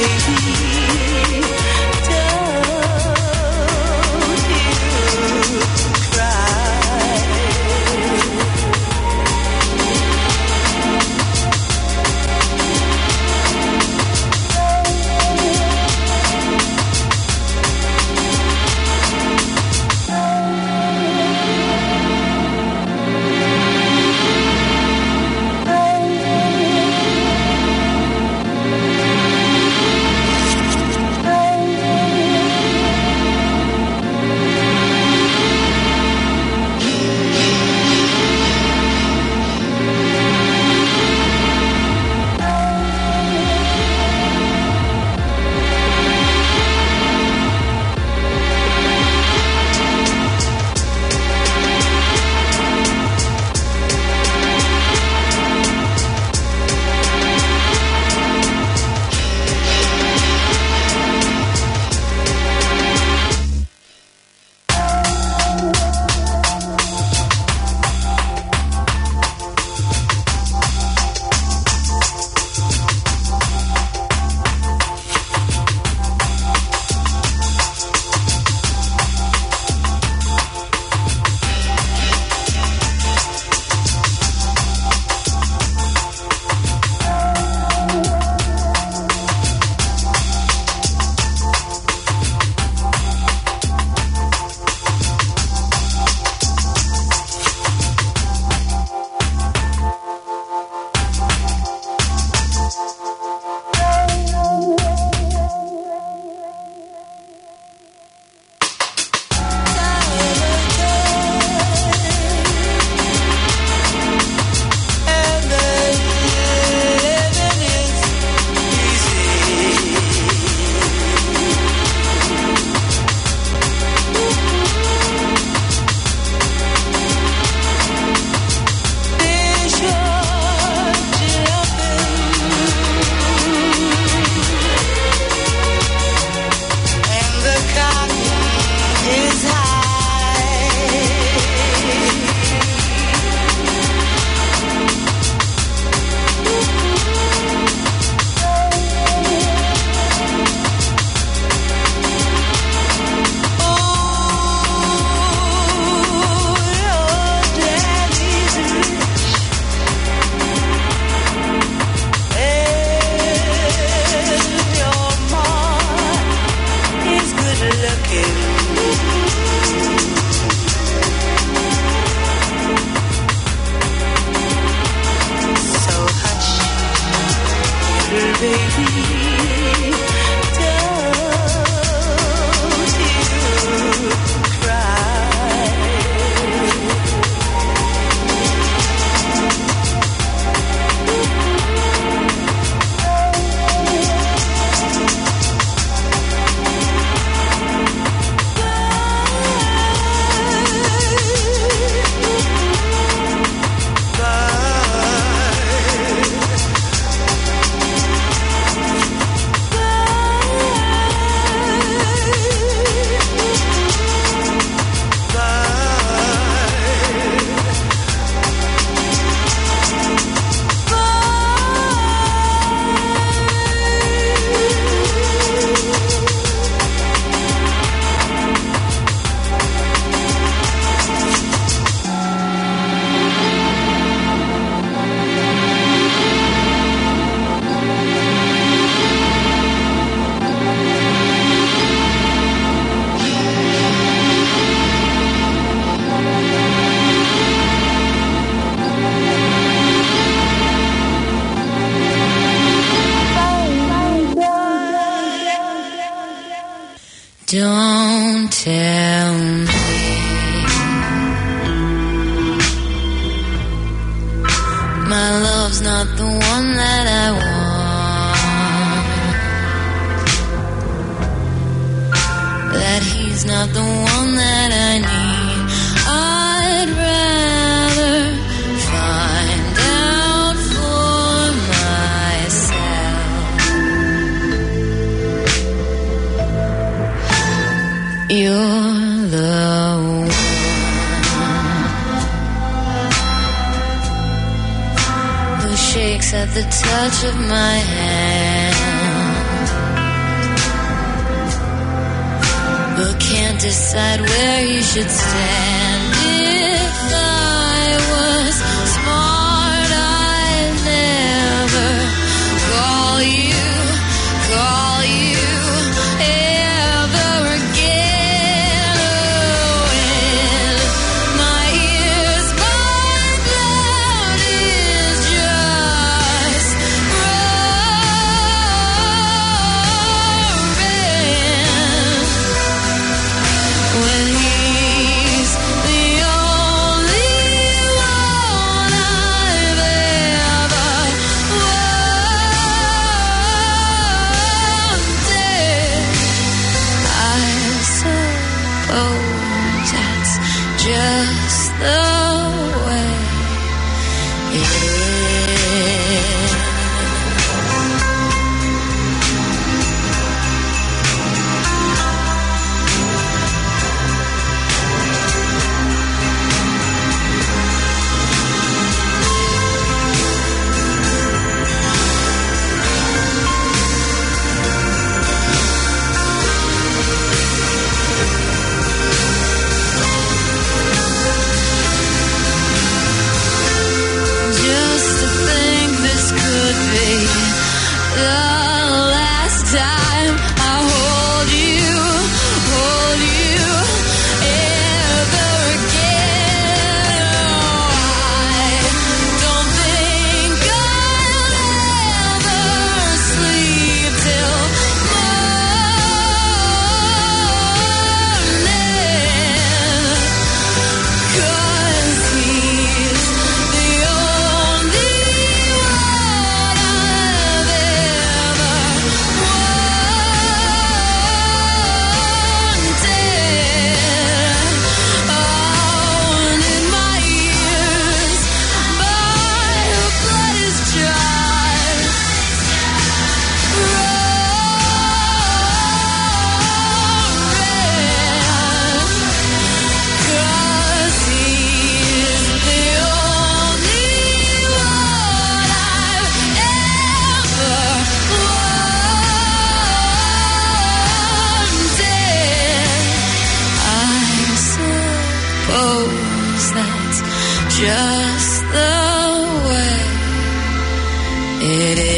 Don't tell me my love's not the one that I want, that he's not the one that I need. I'd rather find out for myself. You're the one who shakes at the touch of my hand. decide where you should stand. If I was smart, I'd never call you ever again. Oh, in my ears, my blood is just roaring. When he's the only one I've ever wanted, I suppose that's just the way it is. Just to think this could be the last time I hold you ever again. I don't think I'll ever sleep till morning, 'cause he's the only one I've ever wanted. Oh, and in my ears, my blood is just roaring. 'Cause he's the only one I've ever wanted. I suppose that's just the way it is.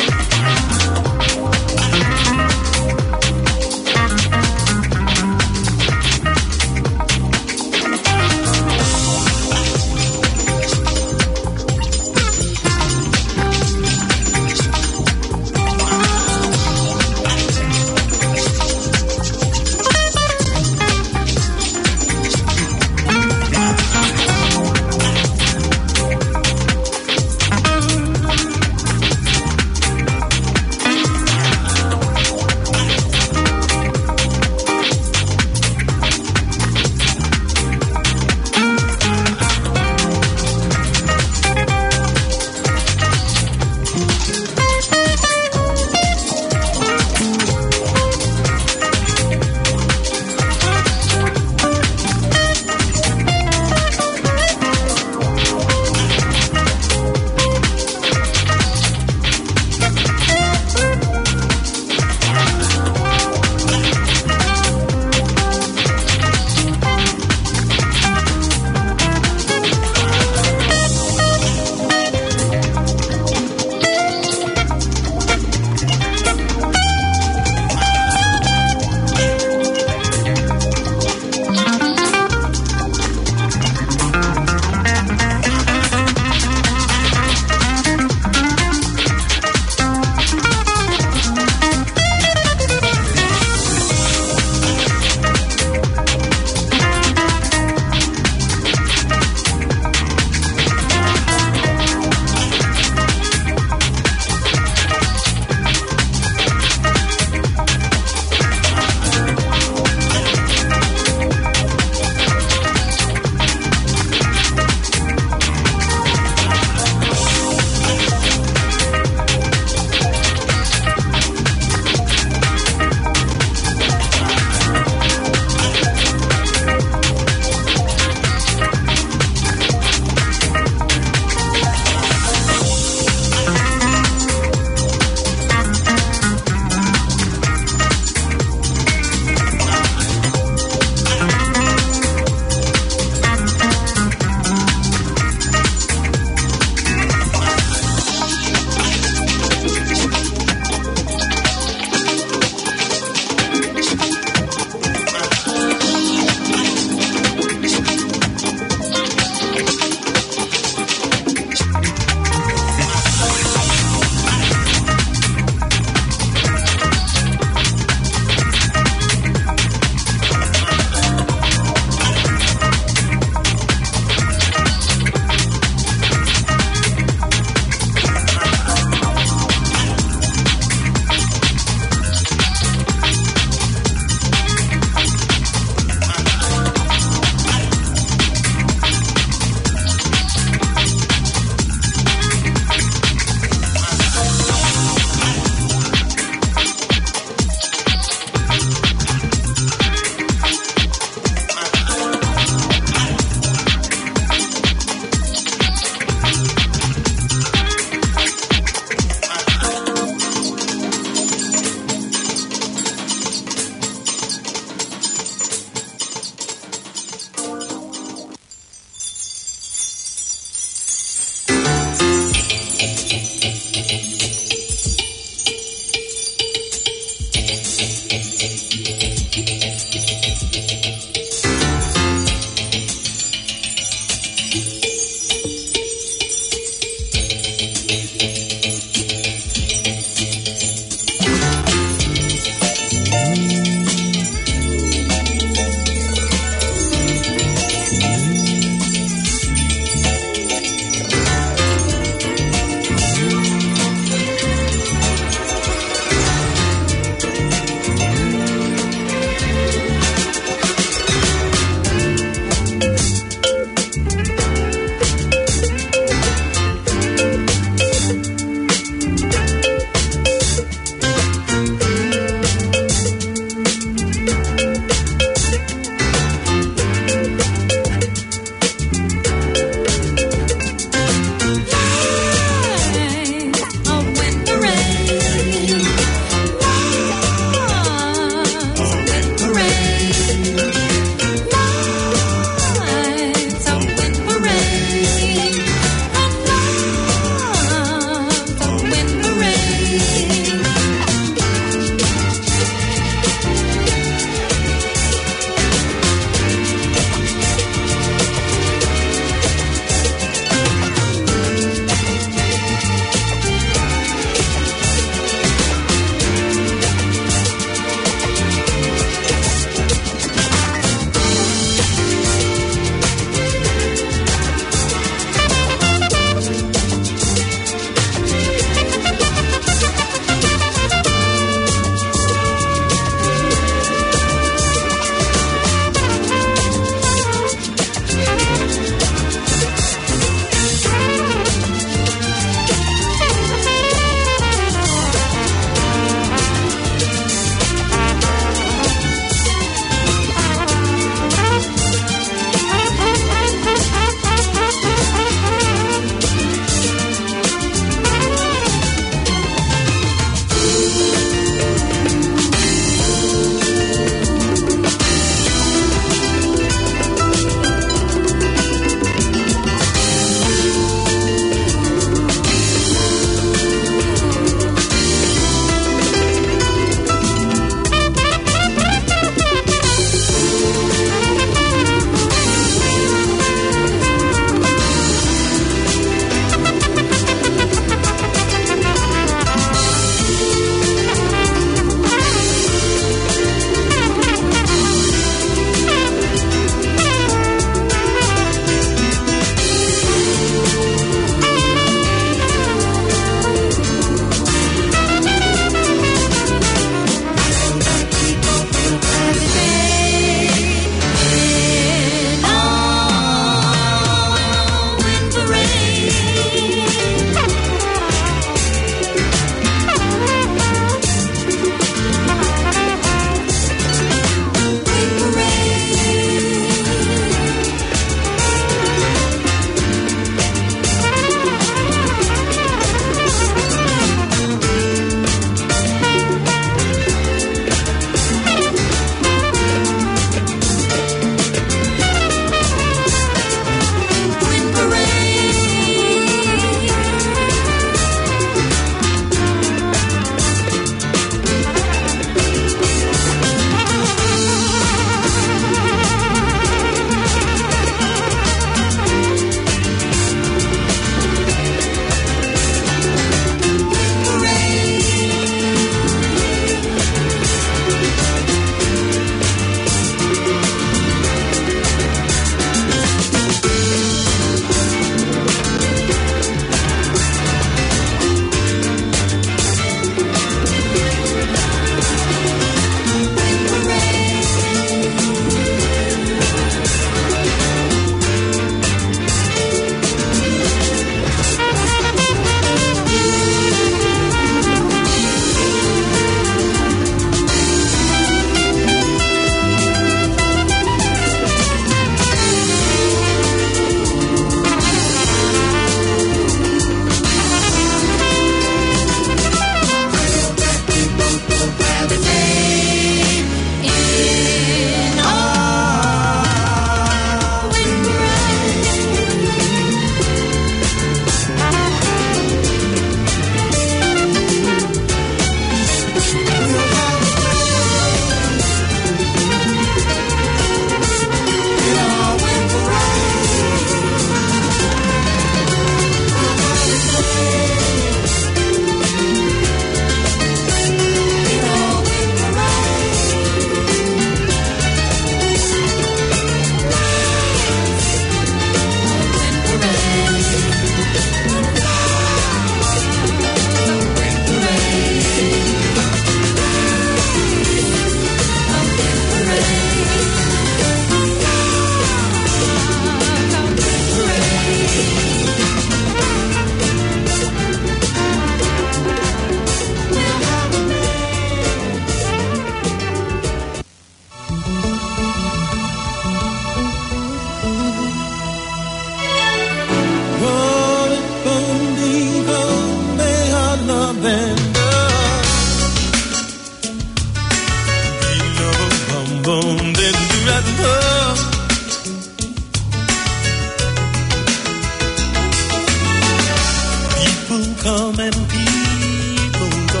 People come and people go.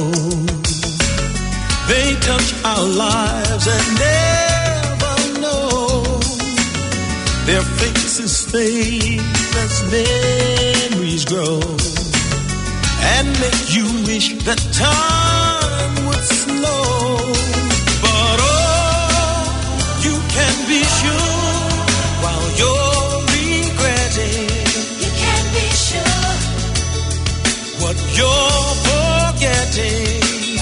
They touch our lives and never know. Their faces fade as memories grow, and make you wish that time would slow. But oh, you can be sure while you're regretting, You can be sure what you're forgetting.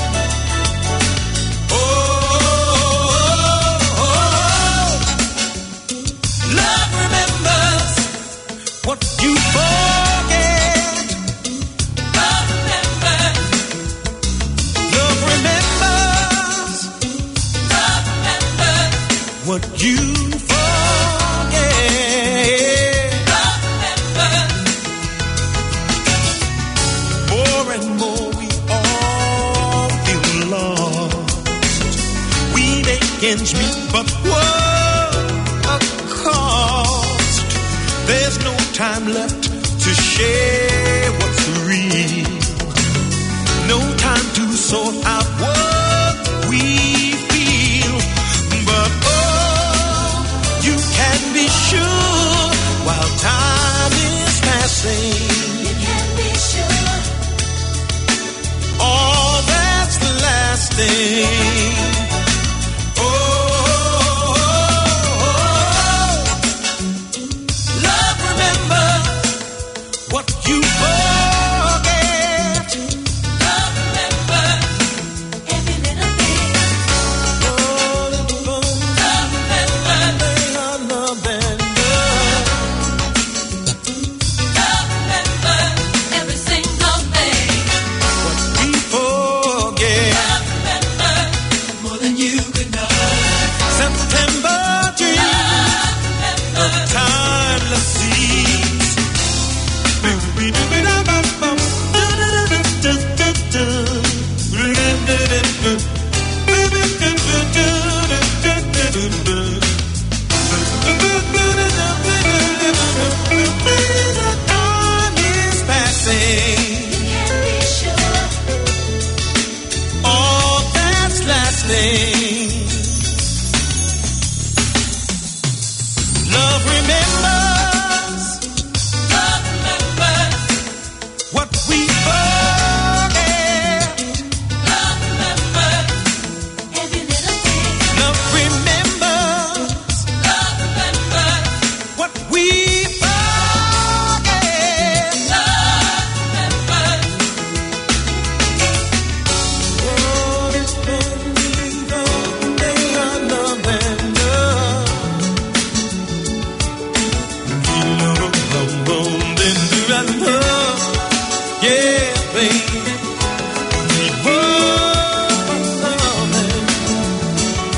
Love remembers what you forget. love remembers, Love remembers love remembers, what you forget. love remembers. More and more we all feel lost. We make ends meet, but what a cost. There's no time left to share what's real. No time to sort out what we feel. But oh, you can be sure while time is passing, You can be sure all that's lasting. Love remembers what you forget. love remembers every little thing. Love remembers, love remembers every single thing. We forget Love remembers more than you could know. September dreams of timeless seas. Time is passing, You can be sure all that's lasting.